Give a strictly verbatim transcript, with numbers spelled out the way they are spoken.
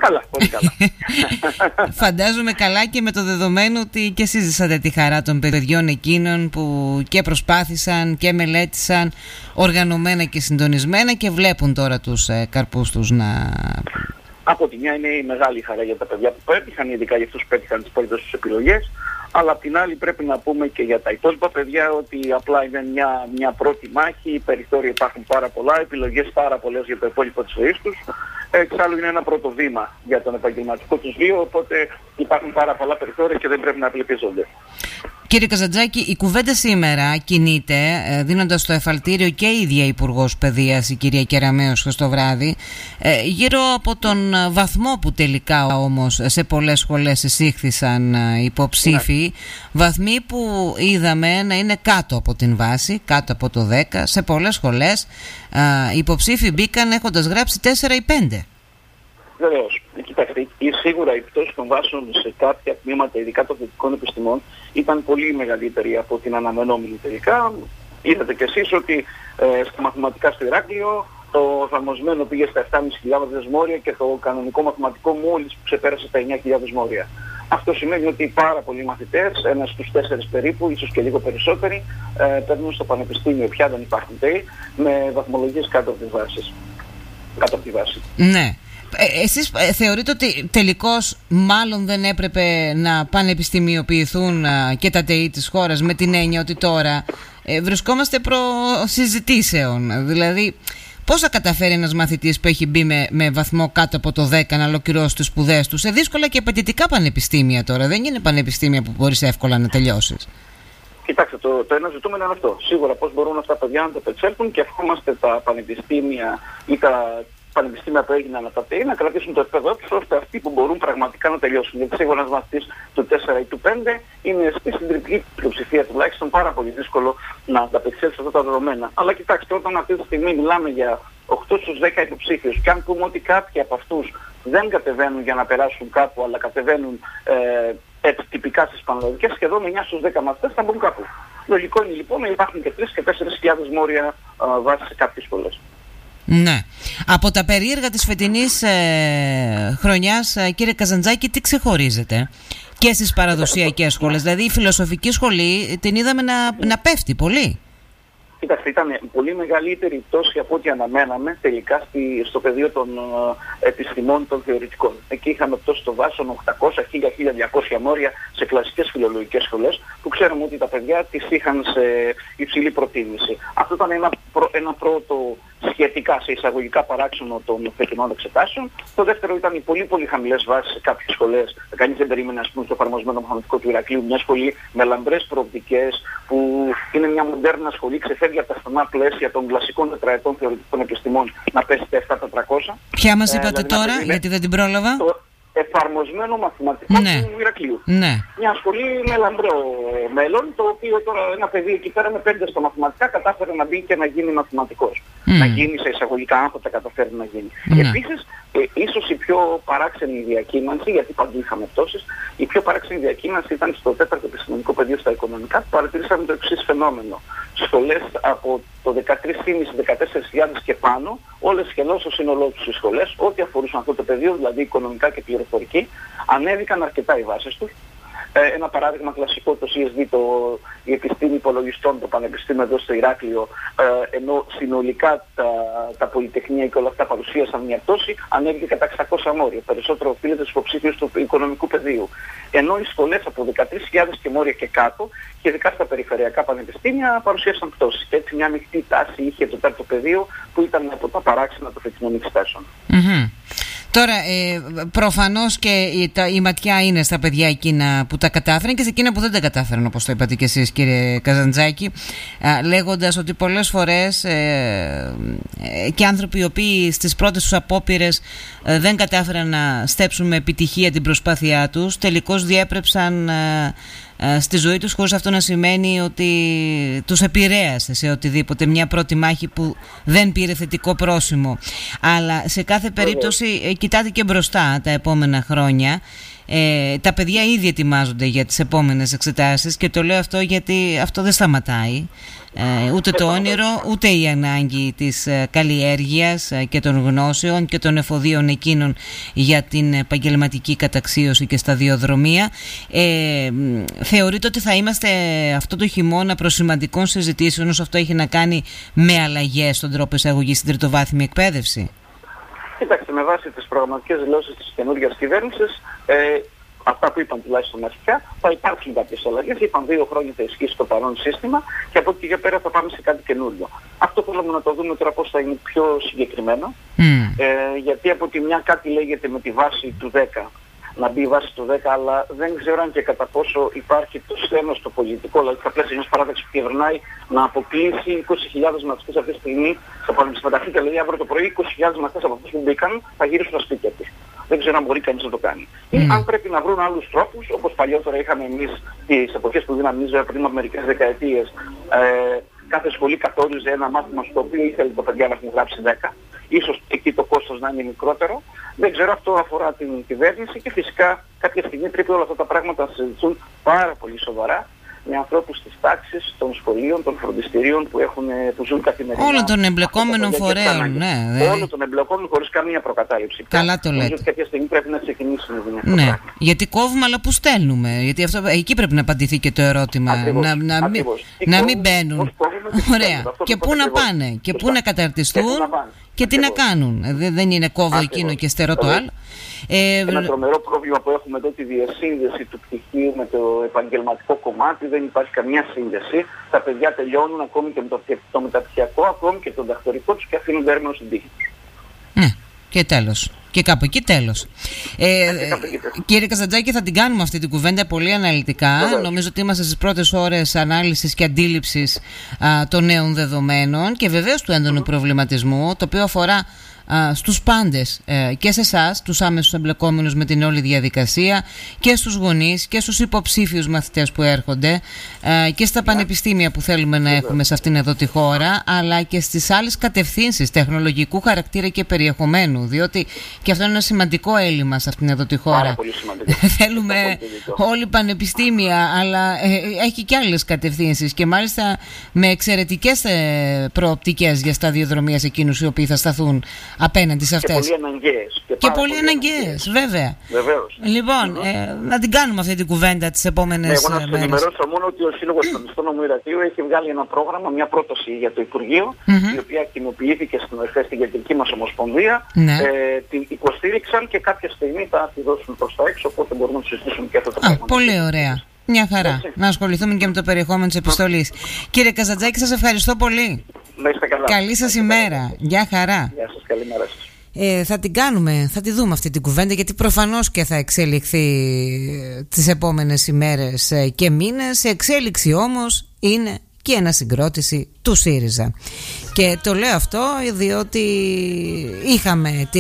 Καλά, πολύ καλά. Φαντάζομαι καλά και με το δεδομένο ότι και εσείς ζήσατε τη χαρά των παιδιών εκείνων που και προσπάθησαν και μελέτησαν οργανωμένα και συντονισμένα και βλέπουν τώρα τους ε, καρπούς τους να... Από τη μια είναι η μεγάλη χαρά για τα παιδιά που πέτυχαν, ειδικά για αυτούς που πέτυχαν τις πρώτες τους επιλογές, αλλά απ' την άλλη πρέπει να πούμε και για τα υπόλοιπα παιδιά ότι απλά είναι μια, μια πρώτη μάχη, περιθώρια υπάρχουν πάρα πολλά, επιλογές πάρα πολλές για το υπόλοιπο της ζωής τους. Εξάλλου είναι ένα πρώτο βήμα για τον επαγγελματικό τους βίο, οπότε υπάρχουν πάρα πολλά περιθώρια και δεν πρέπει να απελπίζονται. Κύριε Καζαντζάκη, η κουβέντα σήμερα κινείται, δίνοντας το εφαλτήριο και η ίδια Υπουργός Παιδείας, η κυρία Κεραμέως, χθες το βράδυ, γύρω από τον βαθμό που τελικά όμως σε πολλές σχολές εισήχθησαν υποψήφοι, ναι. Βαθμοί που είδαμε να είναι κάτω από την βάση, κάτω από το δέκα, σε πολλές σχολές οι υποψήφοι μπήκαν έχοντας γράψει τέσσερα ή πέντε. Βεβαίως. Κοιτάξτε, σίγουρα η πτώση των βάσεων σε κάποια τμήματα, ειδικά των θετικών επιστημών, ήταν πολύ μεγαλύτερη από την αναμενόμενη τελικά. Είδατε κι εσείς ότι ε, στα μαθηματικά στο Ηράκλειο το εφαρμοσμένο πήγε στα επτά χιλιάδες πεντακόσια μόρια και το κανονικό μαθηματικό μόλις ξεπέρασε τα εννιά χιλιάδες μόρια. Αυτό σημαίνει ότι πάρα πολλοί μαθητές, ένας στους τέσσερις περίπου, ίσως και λίγο περισσότεροι, ε, παίρνουν στο πανεπιστήμιο, πια δεν υπάρχουν ΤΕΙ, με βαθμολογίες κάτω από τις βάσεις. Κάτω από τη βάση. Ναι. Ε, εσείς θεωρείτε ότι τελικώς μάλλον δεν έπρεπε να πανεπιστημιοποιηθούν α, και τα ΤΕΙ της χώρας, με την έννοια ότι τώρα ε, βρισκόμαστε προ συζητήσεων? Δηλαδή, πώς θα καταφέρει ένας μαθητής που έχει μπει με, με βαθμό κάτω από το δέκα να ολοκληρώσει τις σπουδές του σε δύσκολα και απαιτητικά πανεπιστήμια τώρα? Δεν είναι πανεπιστήμια που μπορείς εύκολα να τελειώσεις. Κοιτάξτε, το, το ένα ζητούμενο είναι αυτό. Σίγουρα πώς μπορούν αυτά τα παιδιά να τα επεξέλθουν και ευχόμαστε τα πανεπιστήμια ή τα πανεπιστήμια που έγιναν από τα ΤΕΙ να κρατήσουν το επίπεδο τους ώστε αυτοί που μπορούν πραγματικά να τελειώσουν. Γιατί σίγουρα ένας μαθητής του τέσσερα ή του πέντε είναι στη συντριπτική πλειοψηφία τουλάχιστον πάρα πολύ δύσκολο να ανταπεξέλθει σε αυτά τα δεδομένα. Αλλά κοιτάξτε, όταν αυτή τη στιγμή μιλάμε για οκτώ στους δέκα υποψήφιους και αν πούμε ότι κάποιοι από αυτούς δεν κατεβαίνουν για να περάσουν κάπου, αλλά κατεβαίνουν ε, έτσι τυπικά στις πανελλαδικές, σχεδόν εννιά στους δέκα μαθητές θα μπουν κάπου. Λογικό είναι λοιπόν να υπάρχουν και τρεις και τέσσερις χιλιάδες μόρια βάσει σε κάποιες σχολές. Ναι. Από τα περίεργα της φετινής ε, χρονιάς, ε, κύριε Καζαντζάκη, τι ξεχωρίζεται και στις παραδοσιακές σχολές? Δηλαδή η φιλοσοφική σχολή την είδαμε να, να πέφτει πολύ. Κοιτάξτε, ήταν πολύ μεγαλύτερη πτώση από ό,τι αναμέναμε τελικά στη, στο πεδίο των ε, επιστημών των θεωρητικών. Εκεί είχαμε πτώση των βάσεων οκτακόσια, χίλια, χίλια διακόσια μόρια σε κλασικές φιλολογικές σχολές που ξέρουμε ότι τα παιδιά τις είχαν σε υψηλή προτίμηση. Αυτό ήταν ένα, προ, ένα πρώτο σχετικά σε εισαγωγικά παράξενο των φετινών εξετάσεων. Το δεύτερο ήταν οι πολύ πολύ χαμηλές βάσεις σε κάποιες σχολές. Κανείς δεν περίμενε, ας πούμε, στο εφαρμοσμένο μαθηματικό του Ηρακλείου, μια σχολή με λαμπρές προοπτικές που είναι μια μοντέρνα σχολή, ξεφεύγει από τα στενά πλαίσια των κλασικών τετραετών θεωρητικών επιστημών να πέσει τα επτά χιλιάδες τετρακόσια. Ποια μας είπατε ε, δηλαδή τώρα, γιατί δεν την πρόλαβα? Το εφαρμοσμένο μαθηματικό ναι. του Ηρακλείου. Ναι. Μια σχολή με λαμπρό μέλλον, το οποίο τώρα ένα παιδί εκεί πέρα με πέντε στα μαθηματικά κατάφερε να μπει και να γίνει μαθηματικός. Mm. Να γίνει σε εισαγωγικά, αν τα καταφέρει να γίνει. Mm. Επίσης, ε, ίσως η πιο παράξενη διακύμανση, γιατί παντού είχαμε πτώσεις, η πιο παράξενη διακύμανση ήταν στο τέταρτο επιστημονικό πεδίο στα οικονομικά, που παρατηρήσαμε το εξής φαινόμενο. Σχολές από το δεκατρείς χιλιάδες πεντακόσια με δεκατέσσερις χιλιάδες και πάνω, όλες σχεδόν στο σύνολό τους οι σχολές, ό,τι αφορούσαν αυτό το πεδίο, δηλαδή οικονομικά και πληροφορική, ανέβηκαν αρκετά οι βάσεις τους. Ε, ένα παράδειγμα κλασικό, το σι ες βι, το, η επιστήμη υπολογιστών, το πανεπιστήμιο εδώ στο Ηράκλειο, ε, ενώ συνολικά τα, τα πολυτεχνία και όλα αυτά παρουσίασαν μια πτώση, ανέβηκε κατά εξακόσια μόρια. Περισσότερο οφείλεται στους υποψήφιους του οικονομικού πεδίου. Ενώ οι σχολές από δεκατρείς χιλιάδες και μόρια και κάτω, και ειδικά στα περιφερειακά πανεπιστήμια, παρουσίασαν πτώση. Και έτσι μια μεικτή τάση είχε το τέταρτο πεδίο, που ήταν από τα παράξενα των φετινών εξετάσεων. Mm-hmm. Τώρα, ε, προφανώς και η, τα, η ματιά είναι στα παιδιά εκείνα που τα κατάφεραν και σε εκείνα που δεν τα κατάφεραν, όπως το είπατε και εσείς, κύριε Καζαντζάκη, α, λέγοντας ότι πολλές φορές ε, ε, και άνθρωποι οι οποίοι στις πρώτες τους απόπειρες ε, δεν κατάφεραν να στέψουν με επιτυχία την προσπάθειά τους, τελικώς διέπρεψαν ε, ε, στη ζωή τους, χωρίς αυτό να σημαίνει ότι τους επηρέασε σε οτιδήποτε, μια πρώτη μάχη που δεν πήρε θετικό πρόσημο. Αλλά σε κάθε περίπτωση ε, κοιτάτε και μπροστά τα επόμενα χρόνια. Ε, τα παιδιά ήδη ετοιμάζονται για τις επόμενες εξετάσεις και το λέω αυτό γιατί αυτό δεν σταματάει. Ε, ούτε το όνειρο, ούτε η ανάγκη της ε, καλλιέργειας ε, και των γνώσεων και των εφοδίων εκείνων για την επαγγελματική καταξίωση και σταδιοδρομία. Ε, θεωρείτε ότι θα είμαστε αυτό το χειμώνα προς σημαντικών συζητήσεων όσο αυτό έχει να κάνει με αλλαγές στον τρόπο εισαγωγής στην τριτοβάθμια εκπαίδευση? Κοιτάξτε, με βάση τις προγραμματικές δηλώσεις της καινούργιας κυβέρνησης, ε, αυτά που είπαν τουλάχιστον αρχικά, θα υπάρξουν κάποιες αλλαγές. Είπαν δύο χρόνια θα ισχύσει το παρόν σύστημα και από εκεί και πέρα θα πάμε σε κάτι καινούριο. Αυτό θέλουμε να το δούμε τώρα πώς θα είναι πιο συγκεκριμένο. Mm. Ε, γιατί από τη μια κάτι λέγεται με τη βάση του δέκα, να μπει η βάση του δέκα, αλλά δεν ξέρω αν και κατά πόσο υπάρχει το στένο στο πολιτικό, δηλαδή στα πλαίσια μιας παράδεξης που κυβερνάει να αποκλείσει είκοσι χιλιάδες μαθητές αυτή τη στιγμή στα πανεπιστημιακά. Δηλαδή αύριο το πρωί είκοσι χιλιάδες μαθητές από αυτούς που μπήκαν θα γυρίσουν στα σπίτια τους. Δεν ξέρω αν μπορεί κανείς να το κάνει. Mm. Ή αν πρέπει να βρουν άλλους τρόπους, όπως παλιότερα είχαμε εμείς τις εποχές που δίναμε εμείς πριν από μερικές δεκαετίες. Ε, κάθε σχολή καθόριζε ένα μάθημα στο οποίο ήθελε το παιδιά να έχουν γράψει δέκα. Ίσως εκεί το κόστος να είναι μικρότερο. Δεν ξέρω, αυτό αφορά την κυβέρνηση και φυσικά κάποια στιγμή πρέπει όλα αυτά τα πράγματα να συζητηθούν πάρα πολύ σοβαρά με ανθρώπους της τάξης, των σχολείων, των φροντιστηρίων που, έχουν, που ζουν καθημερινά. Όλων των εμπλεκόμενων φορέων, ναι. Δε... Όλων των εμπλεκόμενων χωρίς καμία προκατάληψη. Καλά το λέτε. Νομίζω ότι κάποια στιγμή πρέπει να ξεκινήσει η δουλειά. Ναι, πράγμα. Γιατί κόβουμε αλλά που στέλνουμε. Γιατί αυτό, εκεί πρέπει να απαντηθεί και το ερώτημα. Ακριβώς, να, να, ακριβώς. Μην, να μην μπαίνουν. Ωραία. Και πού να πάνε. Και πού να καταρτιστούν. Και τι να κάνουν. Δεν είναι κόβω εκείνο και στερώ το άλλο. Ε, Ένα τρομερό πρόβλημα που έχουμε εδώ, τη διασύνδεση του πτυχίου με το επαγγελματικό κομμάτι. Δεν υπάρχει καμία σύνδεση. Τα παιδιά τελειώνουν ακόμη και με το, το μεταπτυχιακό, ακόμη και το διδακτορικό τους και αφήνουν δέρμα στην τύχη τους. Ναι, και τέλος. Και κάπου εκεί τέλος. Ε, ε, κύριε Καζαντζάκη, θα την κάνουμε αυτή την κουβέντα πολύ αναλυτικά. Βεβαίως. Νομίζω ότι είμαστε στις πρώτες ώρες ανάλυσης και αντίληψης α, των νέων δεδομένων και βεβαίως του έντονου mm-hmm. προβληματισμού, το οποίο αφορά α, στους πάντες ε, και σε εσάς, τους άμεσους εμπλεκόμενους με την όλη διαδικασία, και στους γονείς και στους υποψήφιους μαθητές που έρχονται ε, και στα πανεπιστήμια που θέλουμε να έχουμε σε αυτήν εδώ τη χώρα, αλλά και στις άλλες κατευθύνσεις τεχνολογικού χαρακτήρα και περιεχομένου, διότι και αυτό είναι ένα σημαντικό έλλειμμα σε αυτήν εδώ τη χώρα. Πάρα πολύ σημαντικό. Θέλουμε όλοι πανεπιστήμια, αλλά ε, έχει και άλλες κατευθύνσεις και μάλιστα με εξαιρετικές ε, προοπτικές για σταδιοδρομία σε εκείνους οι οποίοι θα σταθούν απέναντι σε αυτές. Και πολύ αναγκαίες. Και, και πολύ αναγκαίες, βέβαια. Βεβαίως. Λοιπόν, mm-hmm. ε, να την κάνουμε αυτή την κουβέντα τις επόμενες μέρες. Εγώ να σας ενημερώσω μόνο ότι ο Σύλλογος των Μισθών Ομοιρατίου έχει βγάλει ένα πρόγραμμα, μια πρόταση για το Υπουργείο, mm-hmm. η οποία κοινοποιήθηκε στην στην κεντρική μας ομοσπονδία. Ναι. Ε, την υποστήριξαν και κάποια στιγμή θα τη δώσουν προς τα έξω, οπότε μπορούμε να συζητήσουμε και αυτό το πράγμα. Πολύ ωραία. Μια χαρά. Έτσι. Να ασχοληθούμε και με το περιεχόμενο της επιστολής. Κύριε Καζαντζάκη, σας ευχαριστώ πολύ. Να είστε καλά. Καλή σας ημέρα. Γεια χαρά. Γεια σας, καλή μέρα σας. Ε, θα την κάνουμε, θα τη δούμε αυτή την κουβέντα, γιατί προφανώς και θα εξελιχθεί τις επόμενες ημέρες και μήνες. Η εξέλιξη όμως είναι και η ανασυγκρότηση του ΣΥΡΙΖΑ. Και το λέω αυτό διότι είχαμε την